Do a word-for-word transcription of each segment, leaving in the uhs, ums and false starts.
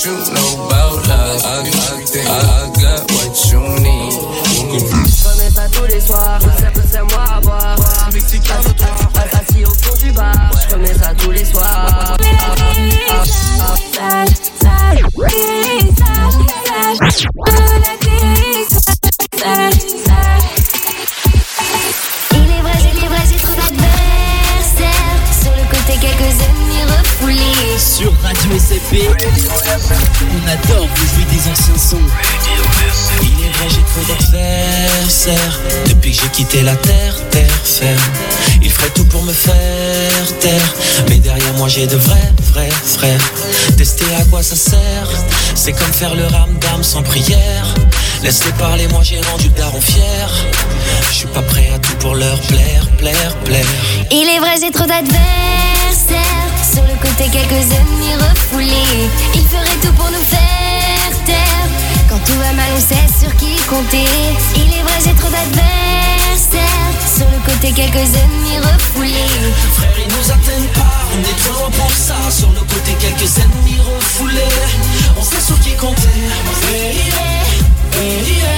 what you know about love. I, I think I got what you need. J'remets ça tous les soirs, c'est moi à boire. Mexicain de toi, assis au fond du bar. J'remets ça tous les soirs. Sage, sage, sage, sage, sage, sage. Il est vrai, il est vrai, j'ai trop d'adversaires. Sur le côté, quelques ennemis refoulés. Sur Radio S C P, on adore vous jouer des anciens sons. Il est vrai, j'ai trop d'adversaires. Depuis que j'ai quitté la terre, terre ferme. Ils feraient tout pour me faire taire. Mais derrière moi j'ai de vrais, vrais frères. Tester à quoi ça sert? C'est comme faire le ramdam sans prière. Laisse-les parler, moi j'ai rendu le daron fier. Je suis pas prêt à tout pour leur plaire, plaire, plaire. Il est vrai, j'ai trop d'adversaires. Sur le côté, quelques ennemis refoulés. Ils feraient tout pour nous faire taire. Quand tout va mal, on sait sur qui compter. Il est vrai, j'ai trop d'adversaires. Sur le côté, quelques ennemis refoulés. Frère, ils nous atteignent pas, on est trop loin pour ça. Sur le côté, quelques ennemis refoulés. On sait sur qui compter. Hey, yeah, hey, yeah,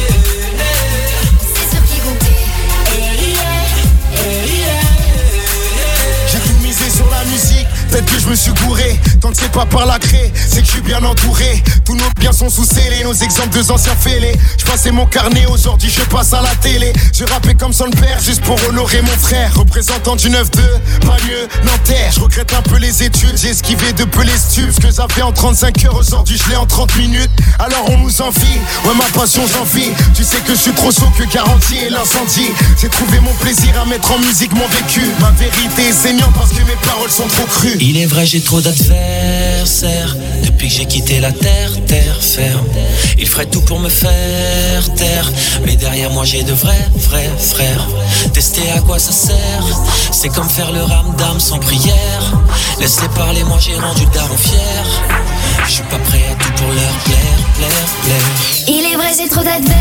hey, on sait sur qui compter. Hey, yeah, hey, yeah. J'ai tout misé sur la musique, peut-être que je me suis gouré. Tant que c'est pas par la craie, c'est que je suis bien entouré. Tous nos biens sont sous scellés, nos exemples de anciens fêlés. Je passais mon carnet, aujourd'hui je passe à la télé. Je rappais comme son père, juste pour honorer mon frère. Représentant du neuf deux, pas mieux, Nanterre. Je regrette un peu les études, j'ai esquivé de peu les stupes. Ce que j'avais en trente-cinq heures, aujourd'hui je l'ai en trente minutes. Alors on nous envie, ouais ma passion j'en vis. Tu sais que je suis trop chaud que garantie et l'incendie. J'ai trouvé mon plaisir à mettre en musique mon vécu. Ma vérité est saignante parce que mes paroles sont trop crues. Il est vrai, j'ai trop d'adversaires. Depuis que j'ai quitté la terre, terre ferme. Ils feraient tout pour me faire taire. Mais derrière moi j'ai de vrais, vrais frères. Tester à quoi ça sert? C'est comme faire le ramdam sans prière. Laisse-les parler, moi j'ai rendu le daron fier. Je suis pas prêt à tout pour leur plaire, plaire, plaire. Il est vrai, j'ai trop d'adversaires.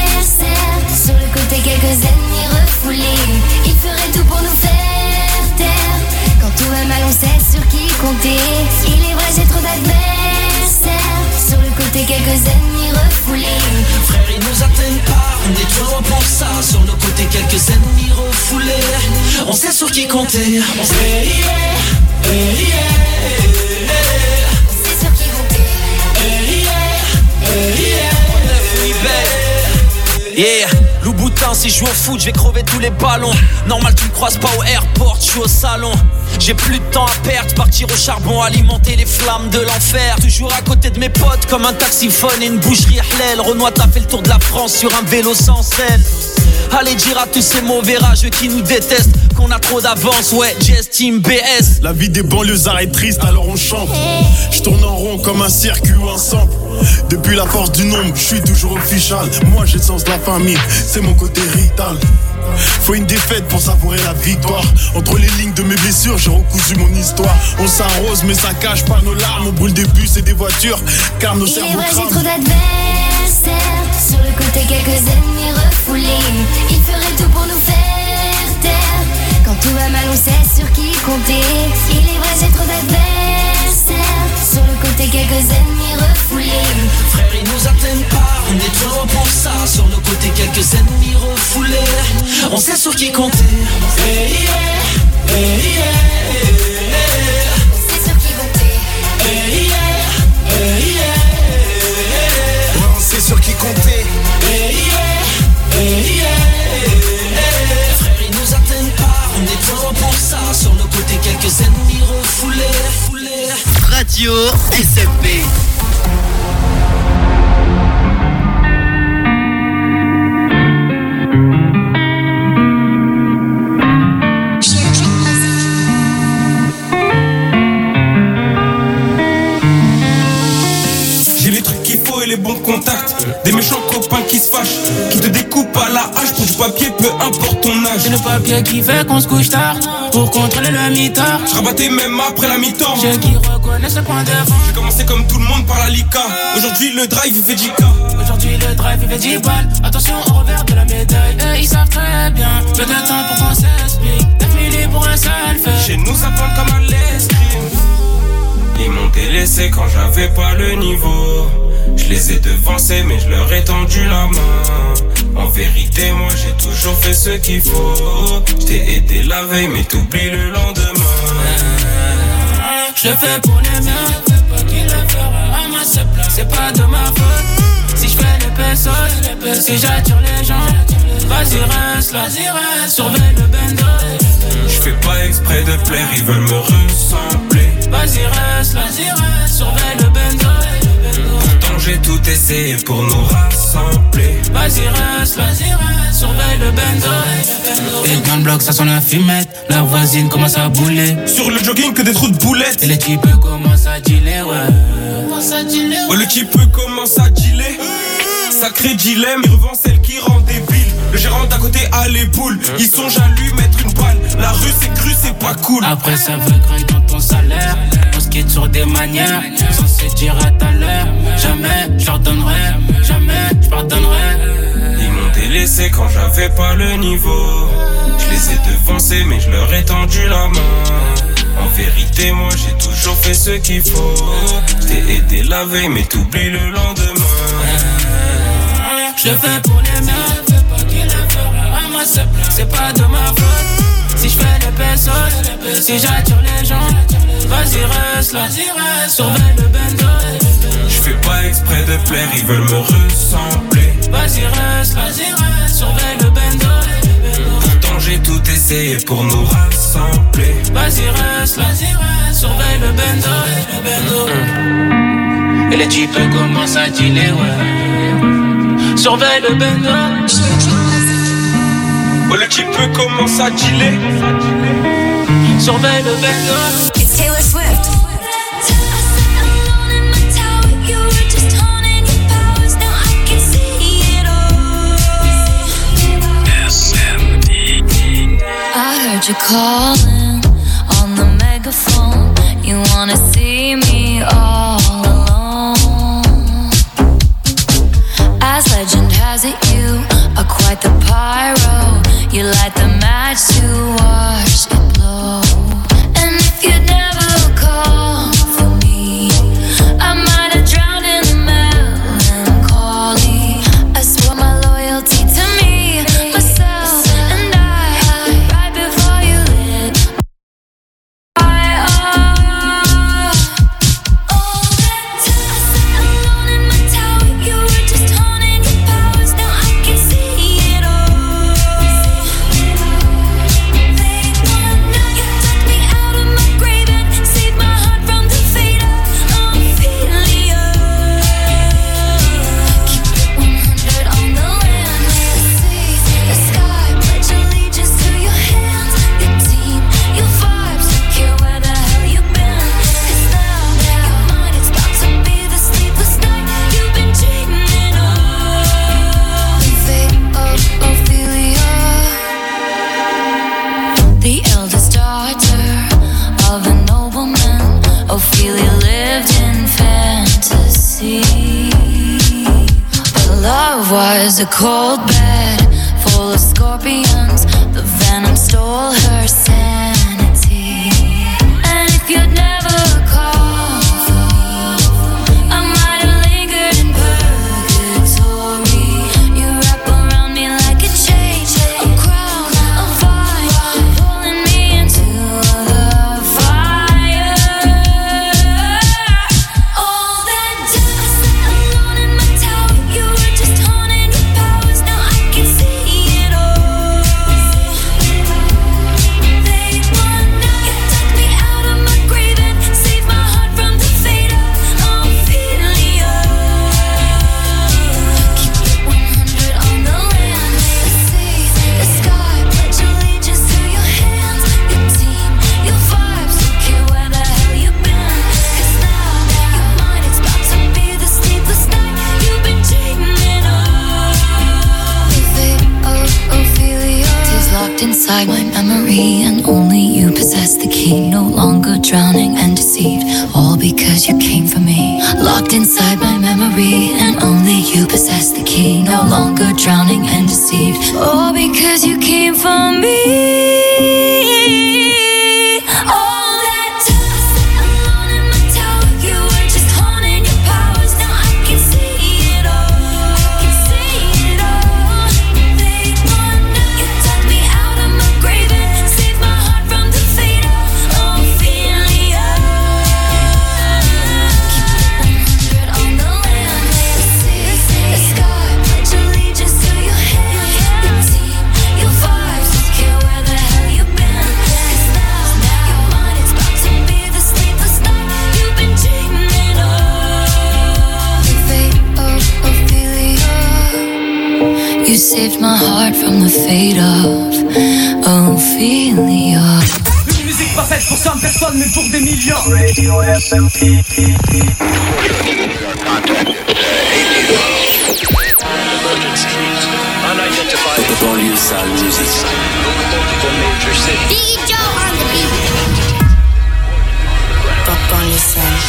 Sur le côté, quelques ennemis refoulés. Ils feraient tout pour nous faire taire. Quand tout va mal, on sait sur qui compter. Il est vrai, j'ai trop d'adversaires. Sur le côté, quelques ennemis refoulés. Frère, ils nous atteignent pas, on est trop loin pour ça. Sur le côté, quelques ennemis refoulés. On sait sur qui compter. On sait, yeah, yeah, yeah. On sait sur qui compter. Yeah, yeah, yeah. Yeah, Louboutin, si je joue au foot, je vais crever tous les ballons. Normal, tu me croises pas au airport, je suis au salon. J'ai plus de temps à perdre, partir au charbon, alimenter les flammes de l'enfer. Toujours à côté de mes potes, comme un taxiphone et une boucherie Ahlel. Renoir, t'as fait le tour de la France sur un vélo sans selle. Allez dire à tous ces mauvais rageux qui nous détestent qu'on a trop d'avance, ouais, J S Team B S. La vie des banlieusards est triste, alors on chante. Je tourne en rond comme un circuit ou un sample. Depuis la force du nombre, je suis toujours official. Moi j'ai le sens de la famille, c'est mon côté rital. Faut une défaite pour savourer la victoire. Entre les lignes de mes blessures, j'ai recousu mon histoire. On s'arrose mais ça cache pas nos larmes. On brûle des bus et des voitures, car nos cerveaux crament. Il est vrai, j'ai trop d'adversaires. Sur le côté, quelques ennemis refoulés. Ils feraient tout pour nous faire taire. Quand tout va mal, on sait sur qui compter. Il est vrai, j'ai trop d'adversaires. Sur le côté, quelques ennemis refoulés. Frère, ils nous atteignent pas, on est trop loin pour ça. Sur le côté, quelques ennemis refoulés. On sait sur qui compter. Hey, yeah, hey, yeah. On sait sur qui compter. Hey, yeah, hey, yeah. Ouais, on sait sur qui compter. Hey, yeah, hey, yeah. Frère, ils nous atteignent pas, on est trop loin pour ça. Sur le côté, quelques ennemis refoulés. Radio S F P. Les bons contacts, des méchants copains qui se fâchent, qui te découpent à la hache pour du papier, peu importe ton âge. C'est le papier qui fait qu'on se couche tard, pour contrôler le mitard. Je rabattais même après la mi-temps. J'ai qui reconnaissent le point de vente. J'ai commencé comme tout le monde par la Lika. Aujourd'hui le drive il fait dix K. Aujourd'hui le drive il fait dix balles. Attention au revers de la médaille. Eux ils savent très bien, peu de temps pour qu'on s'explique. neuf mille pour un seul fait. Chez nous ça plante comme un l'escrime. Ils m'ont délaissé quand j'avais pas le niveau. Je les ai devancés mais je leur ai tendu la main. En vérité moi j'ai toujours fait ce qu'il faut. Je t'ai aidé la veille mais t'oublies le lendemain. Je le fais pour les miens, pas qu'il le fera à ma seule place. C'est pas de ma faute si je fais les pesos, si j'attire les gens. Vas-y reste là, surveille le bendo. Je fais pas exprès de plaire, ils veulent me ressembler. Vas-y reste là, surveille le bendo. Pourtant j'ai tout essayé pour nous rassembler. Vas-y reste là, surveille le bendo. Et dans le bloc ça sent la fumette. La voisine commence à bouler. Sur le jogging que des trous de boulettes. Et les types commencent à dealer, ouais. Ouais, le type commence à dealer. Sacré dilemme, il revend celle qui rend débile. Le gérant d'à côté a les boules. Ils songent à lui mettre une balle. La rue c'est cru, c'est pas cool. Après ça veut grailler dans ton salaire. On se quitte sur des manières sans se dire à tout à l'heure. Jamais je leur donnerai, jamais je pardonnerai. Ils m'ont délaissé quand j'avais pas le niveau. Je les ai devancés mais je leur ai tendu la main. En vérité moi j'ai toujours fait ce qu'il faut. Je t'ai aidé la veille mais t'oublies le lendemain. Je le fais pour les miens, pas qu'il le fera à ma seule place. C'est pas de ma faute si je fais les pesos, si j'attire les gens. Vas-y reste là, surveille le bendo. Je fais pas exprès de plaire, ils veulent me ressembler. Vas-y reste là, surveille le bendo. Pourtant j'ai tout essayé pour nous rassembler. Vas-y reste là, surveille le bendo. Et les types commencent à dealer, ouais. Surveille le bendo. Oh, le type commence à dealer. Surveille le bendo. It's Taylor Swift. I heard you calling on the megaphone. You wanna see me all alone. As legend has it, you are quite the pyro. You light the match to watch it blow. And if you'd never call for me, I might have drowned in the melancholy. I swore my loyalty to me, myself, and I, right before you lit my off. All that time alone in my tower, you were just honing your powers. Now I can see it all. They wanna, you took me out of my grave and saved my heart from the fate of Ophelia. Keep it one hundred on the land, the sea, the sky. Pledge allegiance to your hands, your team, your vibes. Don't care where the hell you've been. 'Cause now your mind is about to be the sleepless night you've been dreaming of. The fate of Ophelia, the eldest daughter of a nobleman. Ophelia lived in fantasy, but love was a cold bed full of scorpions. The venom stole her sanity. And if you'd never call for me, I might have lingered in purgatory. You wrap around me like a chain, a crown, a vine, pulling me into the fire. All that dust alone in my tower, you were just honing your powers. Now I can see it all. They wanna, you took me out of my grave and saved my heart from the fate of Ophelia. Keep it one hundred on the land, the sea, the sky. Pledge allegiance to your hands, your team, your vibes. Don't care where the hell you've been. 'Cause now your mind is about to be the sleepless night you've been dreaming of. The fate of Ophelia is locked inside my memory, and only you possess the key. No longer drowning and deceived, all because you came for me. Locked inside my memory, and only you possess the key. No longer drowning and deceived, all because you came for me. All that dust alone in my tower. You saved my heart from the fate of Ophelia. Une musique pas faite pour cent personnes mais pour des millions. Radio S M P. Unidentified. Banlieue sale music. Major city. Biggie Joe on the beat. Banlieue sale.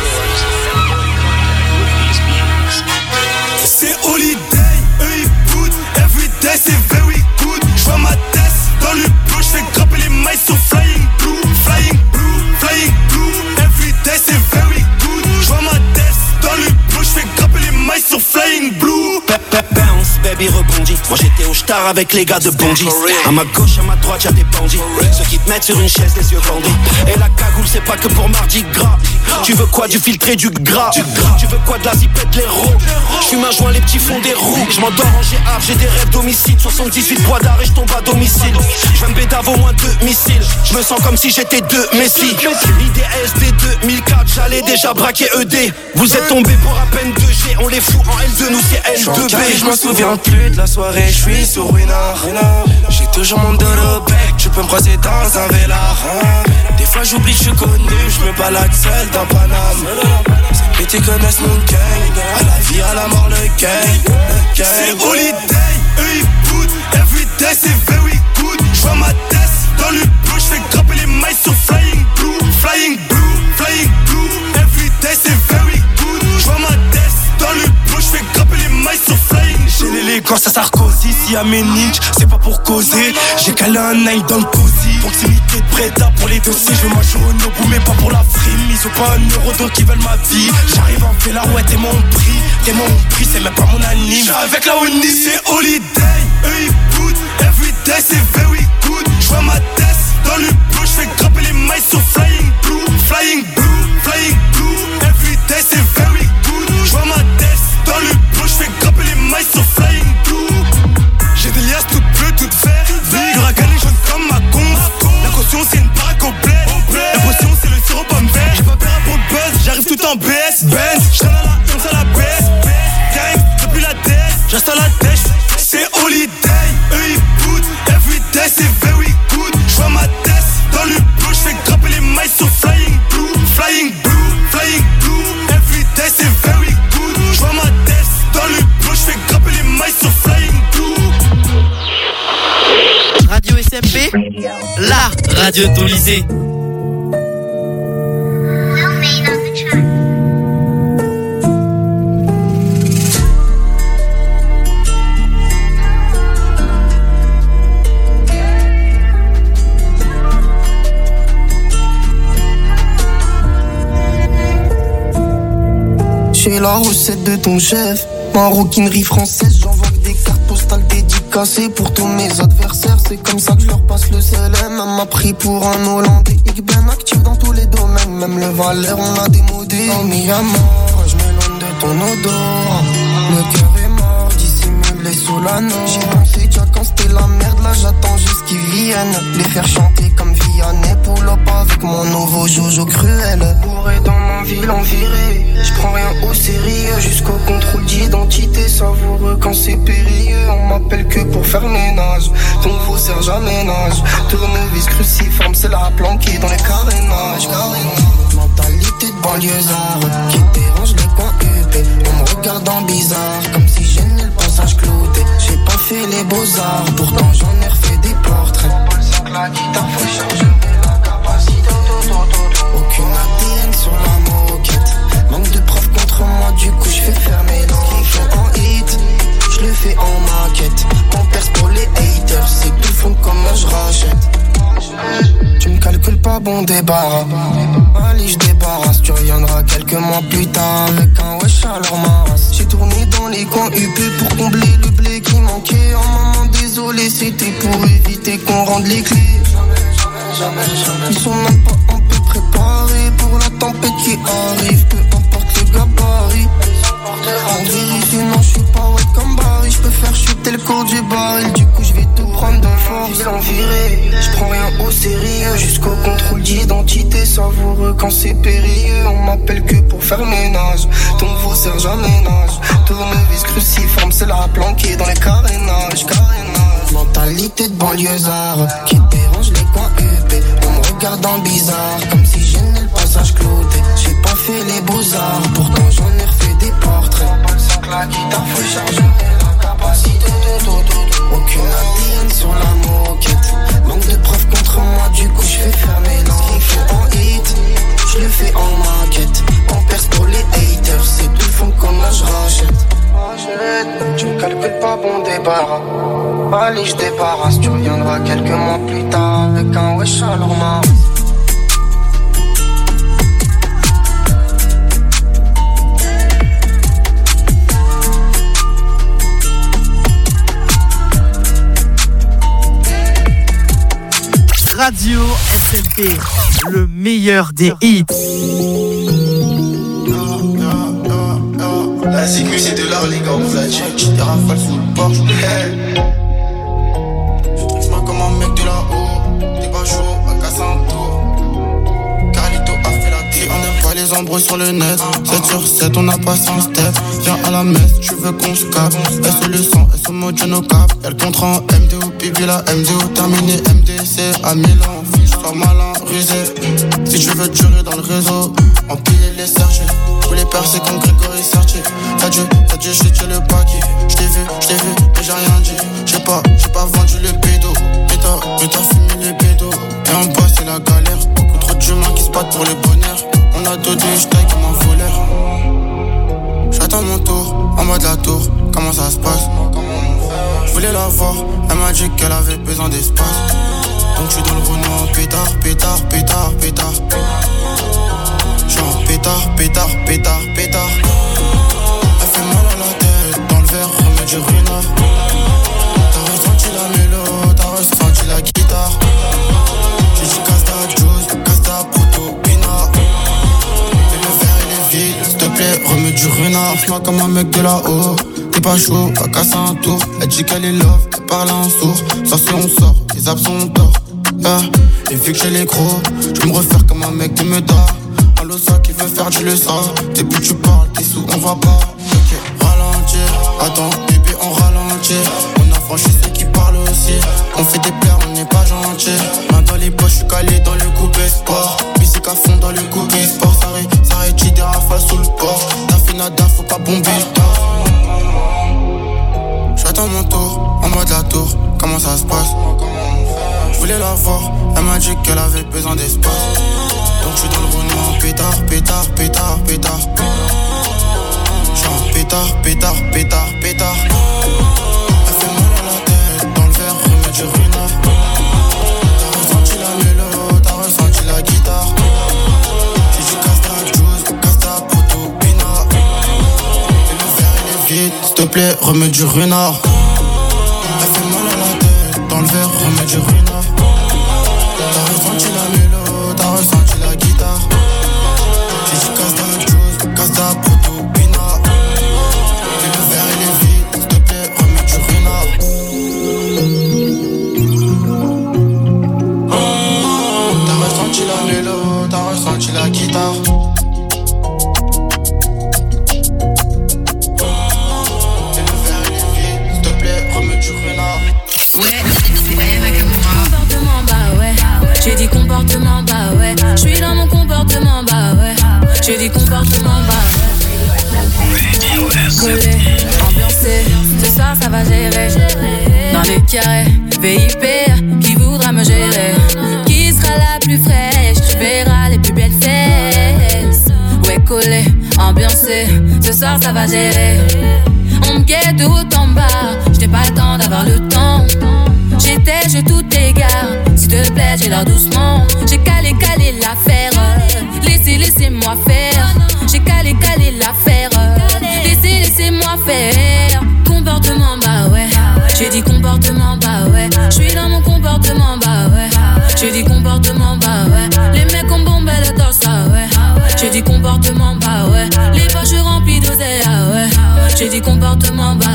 C'est holiday, eux ils boutent. Everyday c'est very good. J'vois ma tête dans le bleu, j'fais grimper les mailles sur flying blue. Flying blue, flying blue. Everyday c'est very good. J'vois ma tête dans le bleu, j'fais grimper les mailles sur flying blue. Bounce, baby rebondit. Moi j'étais au star avec les gars de Bondy. À ma gauche, à ma droite, y'a des bandits. Ceux qui te mettent sur une chaise, les yeux bandés. Et la cagoule, c'est pas que pour Mardi Gras. Tu veux quoi, du filtré, du gras. Tu veux quoi, de la zipette, l'héros. J'fume un joint, les petits fonds des roues. J'm'endors en G A, j'ai des rêves d'homicide. soixante-dix-huit poids d'arrêt, j'tombe à domicile. J'viens de bédave au moins deux missiles. J'me sens comme si j'étais deux Messi. I D S D deux mille quatre, j'allais déjà braquer E D. Vous êtes tombés pour à peine deux G. On les fout en L deux, nous c'est L deux B. Je me souviens plus de la soirée, je suis sur Ruinard. J'ai toujours mon dos au bec, tu peux me croiser dans un vélard. Des fois j'oublie que je suis connu, je me balade seul dans Paname. Ces petits connaissent mon gang, à la vie, à la mort, le gang. C'est holiday, eux ils boutent. Everyday c'est very good. J'vois ma tête dans le bleu, j'fais grimper les mailles sur flying blue. Flying blue, flying blue. Everyday c'est very good. J'vois ma tête dans le bleu, j'fais grimper les mailles sur flying blue. J'ai l'élégance à Sarkozy, si à mes ninjas, c'est pas pour causer. J'ai calé un nine dans le cosy. Proximité de Preda pour les dossiers, je veux ma jaune au bout, mais pas pour la frime. Ils ont pas un euro donc ils veulent ma vie. J'arrive en fait la ouais, t'es mon prix. T'es mon prix, c'est même pas mon anime. J'suis avec la Oni, c'est holiday, eux ils boutent. Everyday c'est very good. J'vois ma tête dans le bleu, j'fais grimper les mailles sur flying blue. Flying blue, flying blue. Everyday c'est very good. J'vois ma tête dans le bleu, j'fais grimper les mailles sur flying blue. J'ai des liasses toutes bleues, toutes vertes. Vigre à gagner jaune comme ma combe. La caution c'est une baraque au bled. La potion c'est le sirop pomme vert. J'ai pas peur pour le buzz, j'arrive tout en B S. Benz, j't'en à la once à la baisse. Gang, depuis la tête, j'reste à la tête. C'est holiday, eux ils boutent. Everyday c'est very good. J'vois ma tête dans le bleu, j'fais grimper les mailles sur flying blue. Flying blue, flying blue. Everyday c'est very good. J'vois ma tête dans le bleu, j'fais grimper les mailles sur flying blue. Radio S M P, la radio de ton lycée. J'ai la recette de ton chef, maroquinerie française, j'envoie des cartes postales dédicacées pour tous mes adversaires. C'est comme ça que je leur passe le C L M. Elle m'a pris pour un Hollandais, ik ben actif dans tous les domaines, même le Valère on l'a démodé. Oh mi amor, je m'éloigne de ton odeur, le cœur est mort, dissimulé sous l'anneau. J'ai pensé déjà quand c'était la merde, là j'attends juste qu'ils viennent, les faire chanter comme Vianney. Pull up avec mon nouveau Jojo cruel, bourré dans ma ville en virée. Je prends rien au sérieux, jusqu'au contrôle d'identité. Savoureux quand c'est périlleux, on m'appelle que pour faire ménage. Ton nouveau serge à ménage, tournevis cruciforme, c'est la planquée dans les carénages. Mentalité de banlieusard qui dérange les coins huppés. On me regarde en bizarre, comme si j'ai né le passage clouté. J'ai pas fait les beaux-arts, pourtant j'en ai refait des portraits. La guitare faut changer la capacité. Aucune A D N sur la moquette. Manque de preuves contre moi, du coup je fais fermer ce qu'ils font en hit. Je le fais en maquette. On perce pour les haters, c'est tout fond comme je rachète. Tu me calcules pas, bon débarras. Allez, je débarrasse. Tu reviendras quelques mois plus tard avec un wesh à leur masse. J'ai tourné dans les coins U P pour combler le blé qui manquait. Oh maman, désolé, c'était pour éviter qu'on rende les clés. Ils sont même pas un peu préparés pour la tempête qui arrive. Peu importe le gabarit. En vérité, non, je suis pas wet comme Barry. Je peux faire chuter le cours du baril. Du coup, je vais tout prendre de force. L'envirer, je prends rien au sérieux. Jusqu'au contrôle d'identité. Savoureux heureux quand c'est périlleux. On m'appelle que pour faire ménage. Ton nouveau Serge aménage. Tournevis cruciforme, c'est la planquée dans les carénages, carénages. Mentalité de banlieusard qui dérange les coins U P. On me regarde en bizarre, comme si j'aimais le passage clouté. J'ai pas fait les beaux-arts, pourtant j'en ai refait des portraits. Sans que la guitare faut charger la capacité de dodo. Aucune A D N sur la moquette. Manque de preuves contre moi, du coup je fais fermer l'an. Ce qu'il fait en hit, je le fais en maquette. En perce pour les haters, c'est tout fond comme là je rachète. Tu ne calcules pas bon débarras. Allez je débarrasse, tu reviendras quelques mois plus tard avec un wesh à l'orma. Radio S M P, le meilleur des hits. La sécu c'est de l'art les gars, on flat check. J'ai des rafales sous le Porsche. Hey. Je trouve pas comme un mec de là-haut. T'es pas chaud, à casser un tour. Carlito a fait la clé. On aime pas les embrouilles sur le net. sept sur sept, on a passé un step. Viens à la messe, tu veux qu'on se capte. S le sang, S au mot no cap. Y'a le contrat en M D O, Pibi la M D O terminé. M D C à Milan, fiche, sois malin, rusé. Si tu veux durer dans le réseau, empiler les sergés. Tous les percés comme Grégory Sartier. T'as dû, t'as dû jeter le paquet. J't'ai vu, j't'ai vu, mais j'ai rien dit. J'ai pas, j'ai pas vendu le bédo. Mais t'as, mais t'as fumé les bédos. Et en bas c'est la galère. Beaucoup trop d'humains qui se battent pour le bonheur. On a deux deux, j'taille comme un voleur. J'attends mon tour, en mode la tour. Comment ça se passe? Je voulais la voir, elle m'a dit qu'elle avait besoin d'espace. Donc j'suis dans le Renault, pétard, pétard, pétard, pétard. J'suis en pétard, pétard, pétard, pétard. Elle fait mal à la tête, dans le verre, remets du renard. T'as ressenti la mélo, t'as ressenti la guitare. J'ai dit casse ta juice, casse ta poteau, pinard. Et le verre il est vide, s'il te plaît, remets du renard. J'm'en comme un mec de là-haut. T'es pas chaud, va casser un tour. Elle dit qu'elle est love, elle parle en sourd. Ça c'est on sort, les absents ont tort. Yeah. Et vu que j'ai les gros, je me refaire comme un mec de Meda. Un losa qui veut faire du leçon. Depuis tu parles, t'es sous, on va pas. Ok, ralentir, attends, bébé, on ralentit. On a franchi ceux qui parlent aussi. On fait des pleurs, on n'est pas gentil. Main dans les poches, je suis calé dans le coupé sport. Musique à fond dans le coupé sport. Ça arrête, ça arrête, des rafales sous le port. T'as fait nada, faut pas bomber le temps. J'attends mon tour, en mode la tour. Comment ça se passe? Je voulais la voir, elle m'a dit qu'elle avait besoin d'espace. Donc j'suis dans le Renault, pétard, pétard, pétard, pétard. J'suis en pétard, pétard, pétard, pétard. Elle fait mal à la tête, dans le verre, remets du renard. T'as ressenti la mélo, t'as ressenti la guitare. J'ai dit casse ta juice, casse ta poteau, pinard. Et le verre il est vide, s'il te plaît, remets du renard. Elle fait mal à la tête, dans le verre, remets du renard. T'as ressenti la mélo, t'as ressenti la guitare. J'ai dit casse ta juice, casse ta poteau, pinard. Et le verre il est vide, s'il te plaît, remets du renard. Oh, t'as ressenti la mélo, t'as ressenti la guitare. Et le verre il est vide, s'il te plaît, remets du renard. Ouais, c'est rien que moi. Comportement, bah ouais. J'ai dit comportement, bah ouais. J'suis dans mon comportement, bah ouais. J'ai dit comportement, bah ouais. Collé, ambiancé, ce soir ça va gérer. Dans les carrés, V I P, qui voudra me gérer? Qui sera la plus fraîche? Tu verras les plus belles fesses. Ouais, collé, ambiancé, ce soir ça va gérer. On me guette de haut en bas, j'n'ai pas le temps d'avoir le temps. J'étais, je tout égare, s'il te plaît, j'ai l'air doucement. J'ai calé, calé l'affaire, laissez, laissez-moi faire. J'ai calé, calé l'affaire, laissez, laissez-moi faire. Comportement, bah ouais. J'ai dit comportement, bah ouais. J'suis dans mon comportement, bah ouais. J'ai dit comportement, bah ouais. Les mecs ont bombé le torse, ah ouais. J'ai dit comportement, bah ouais. Les poches remplies d'oseille, ah ouais. J'ai dit comportement, bah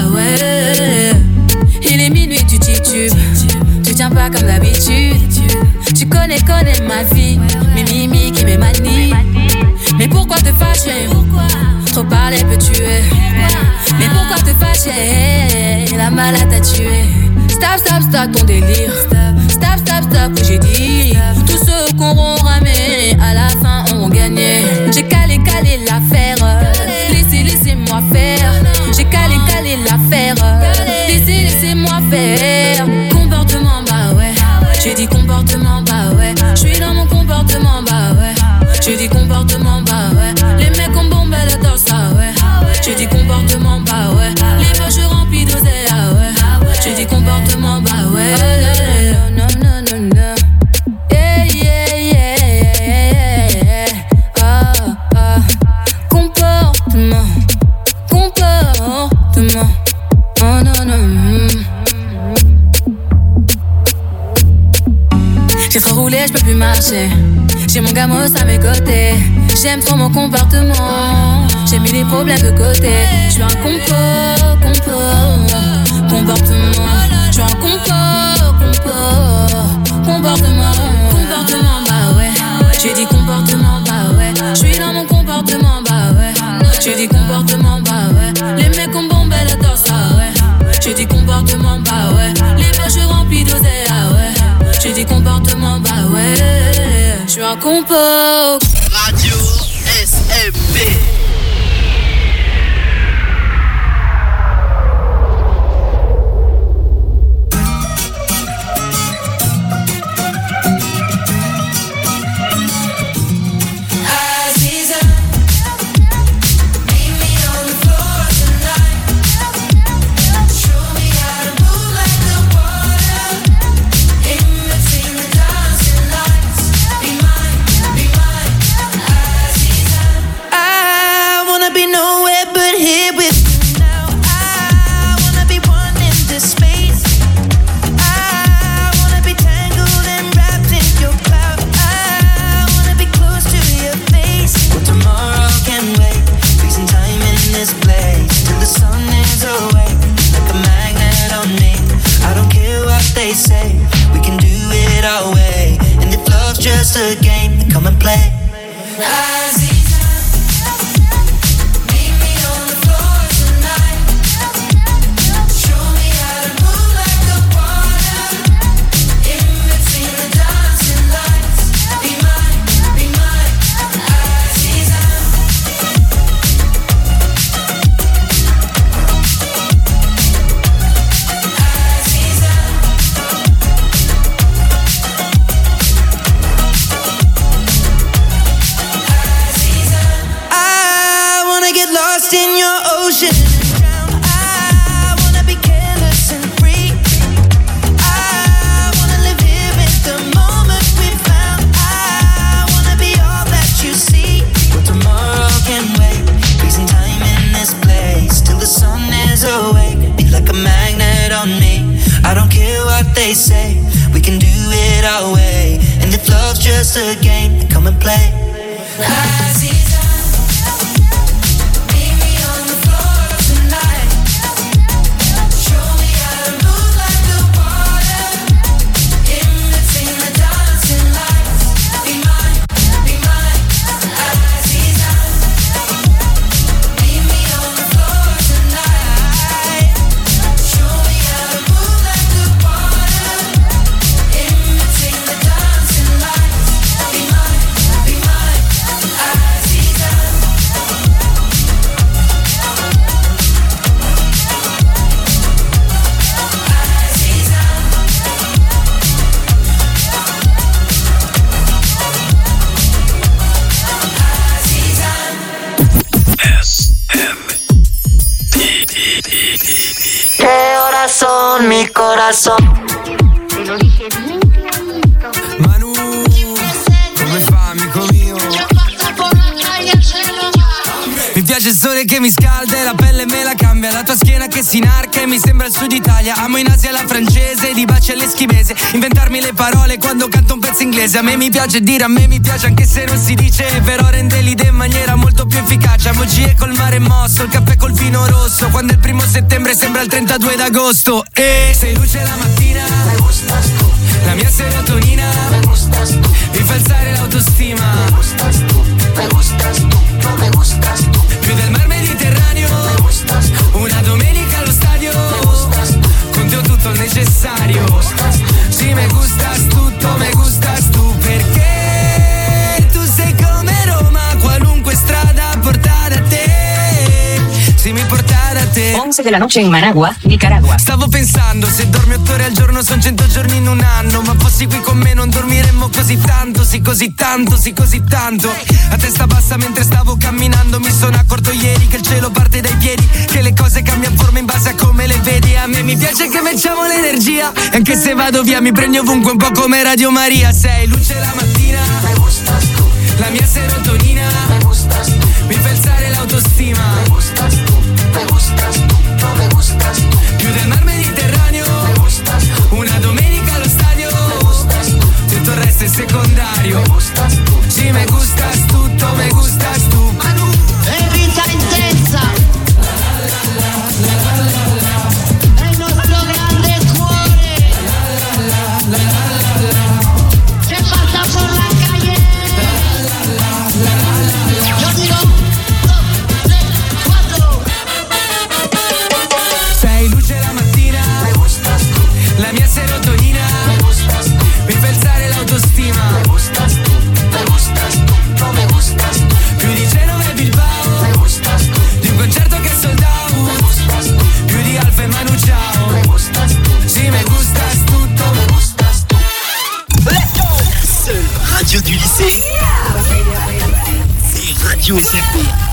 ouais. Il est minuit, tu titubes. Tu tiens pas comme d'habitude. Tu connais connais, connais ma vie. Mes mimiques et mes manies. Mais pourquoi te fâcher? Trop parler peut tuer. Mais pourquoi te fâcher? La malade t'a tué. Stop, stop, stop ton délire. Stop, stop, stop que j'ai dit. Tous ceux qu'on auront ramé, à la fin auront gagné. J'ai calé, calé l'affaire. Laissez, laissez-moi faire. J'ai calé, calé l'affaire. Laissez, laissez-moi faire. Comportement, bah ouais. J'ai dit comportement, bah ouais. J'suis dans mon comportement, bah ouais. J'ai dit comportement, bah ouais. Les mecs ont bombé la danse, ah ouais. J'ai dit comportement, bah ouais. Les poches remplies d'oseille, ah ouais. J'ai dit comportement, bah ouais. Non, non, non, non. Yeah, yeah, yeah, yeah. Ah, ah. Comportement, comportement. Oh non, non. J'ai trop roulé, j'peux plus marcher. J'ai mon gamos à mes côtés. J'aime trop mon comportement. J'ai mis les problèmes de côté. J'suis un compo, compo, comportement. J'suis un compo, compo, comportement. Comportement, bah ouais. J'ai dit comportement, bah ouais. J'suis dans mon comportement, bah ouais. J'ai dit comportement, bah ouais. Les mecs ont bombé la danse, ah ouais. J'ai dit comportement, bah ouais. Les poches remplies d'oseille, ah ouais. J'ai dit comportement, bah ouais. J'suis un compo. Radio S M B. Just a game, come and play. They say we can do it our way, and if love's just a game, then come and play. Corazón, mi corazón. Te lo dije bien clarito. Manu, come fa, amico mio? Mi piace il sole che mi scalda e la pelle me la cambia. La tua schiena che si inarca e mi sembra il sud Italia. Amo in Asia la francese, di baci all'eschimese. Inventarmi le parole quando canto un pezzo inglese. A me mi piace dire, a me mi piace anche se non si dice. Però rende l'idea in maniera molto più efficace. Amo G E col mare mosso, il caffè col vino rosso. Quando è il primo settembre sembra il trentadue d'agosto. E sei luce la mattina, la mia serotonina, de la noche in Managua, Nicaragua. Stavo pensando, se dormi otto ore al giorno sono cento giorni in un anno. Ma fossi qui con me non dormiremmo così tanto, sì così tanto, sì così tanto. A testa bassa mentre stavo camminando mi sono accorto ieri che il cielo parte dai piedi, che le cose cambiano forma in base a come le vedi. A me mi piace che facciamo l'energia, e anche se vado via mi prendi ovunque, un po' come Radio Maria. Sei luce la mattina, me gustas tú, la mia serotonina, me gustas tú, mi fa alzare l'autostima, me gustas tú, me gustas tú, no me gustas tú, più del mar Mediterraneo, me gustas tú, una domenica allo stadio, me gustas tú, tutto il resto è secondario, me gustas tú, sì me gustas tutto, me gustas tu. Manu è vita intensa, è il nostro grande cuore, che passa por la calle, yo digo dos, tres, cuatro. Sei luce la mattina, Me gustas tú, la mia serotonina, me gustas tú, mi fa alzare l'autostima, me gustas tú, me gustas tú, no me gustas tú, più di Genova e Bilbao, me gustas tú, di un concerto che è sold out, me gustas tú, più di Alfa e Manu Ciao, me gustas tú, sì me gustas tutto, me gustas tú. Seule radio du lycée. C'est Radio S F P.